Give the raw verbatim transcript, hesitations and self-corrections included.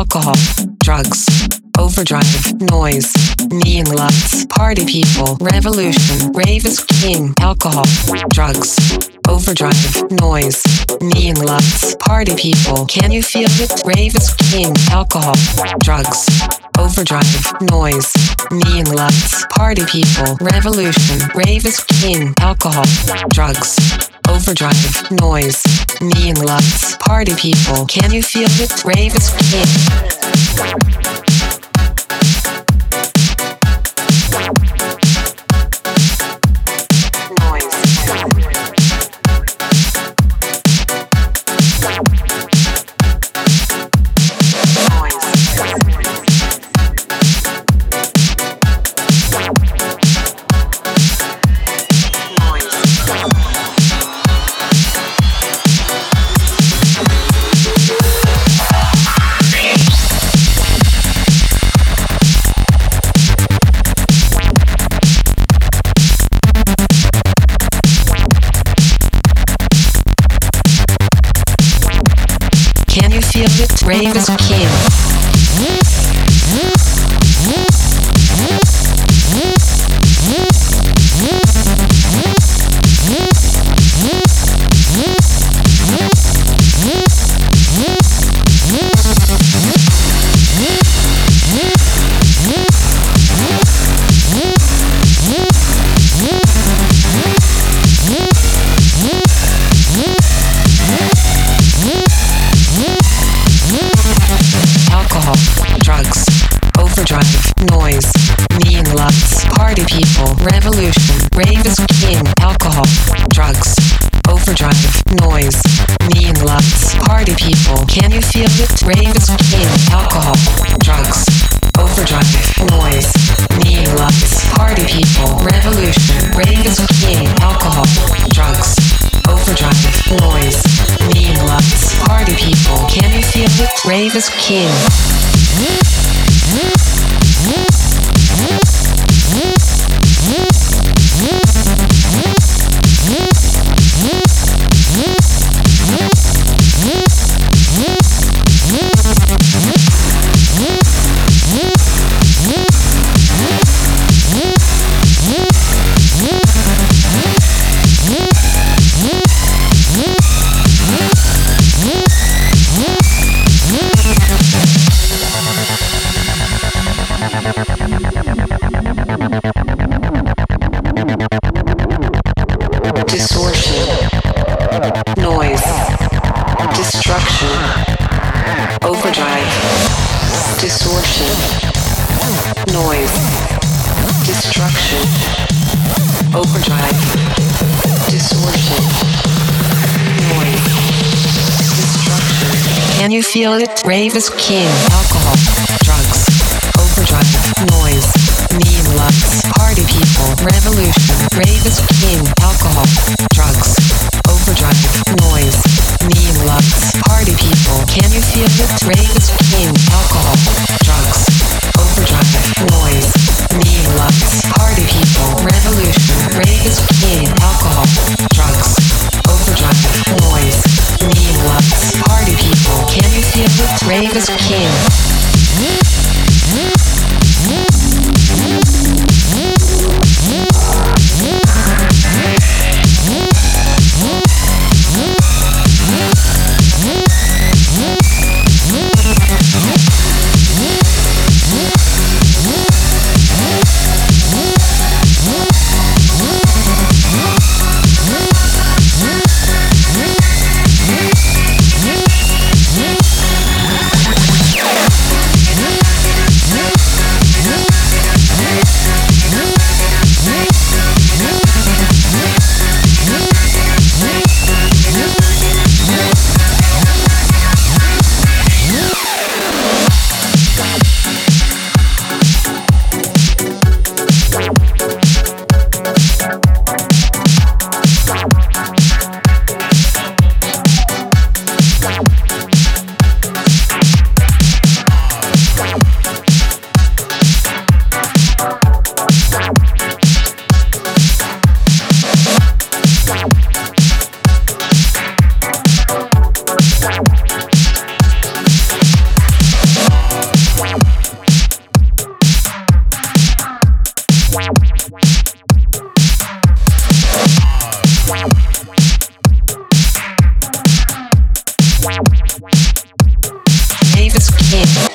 alcohol, drugs, overdrive, noise, neon lights, party people, revolution, rave is king, alcohol, drugs, overdrive, noise, neon lights, party people, can you feel it? Rave is king, alcohol, drugs, overdrive, noise, neon lights, party people, revolution, rave is king, alcohol, drugs, overdrive, noise, neon lights, party people, can you feel it? Rave is king. Rave is king. Rave is king, alcohol, drugs, overdrive, noise, neon lights, party people, revolution, rave is king, alcohol, drugs, overdrive, noise, neon lights, party people, can you feel it? Rave is king. Feel it? Rave is king, alcohol, drugs, overdrive, noise, neon lights, party people, revolution, rave is king, alcohol, drugs, overdrive, noise, neon lights, party people, can you feel it? Rave is king, alcohol, drugs, overdrive, noise, neon lights, party people, revolution, rave is king, alcohol, drugs, overdrive, noise, neon lights, party people, can you feel it? Rave is king. Yeah. Davis King.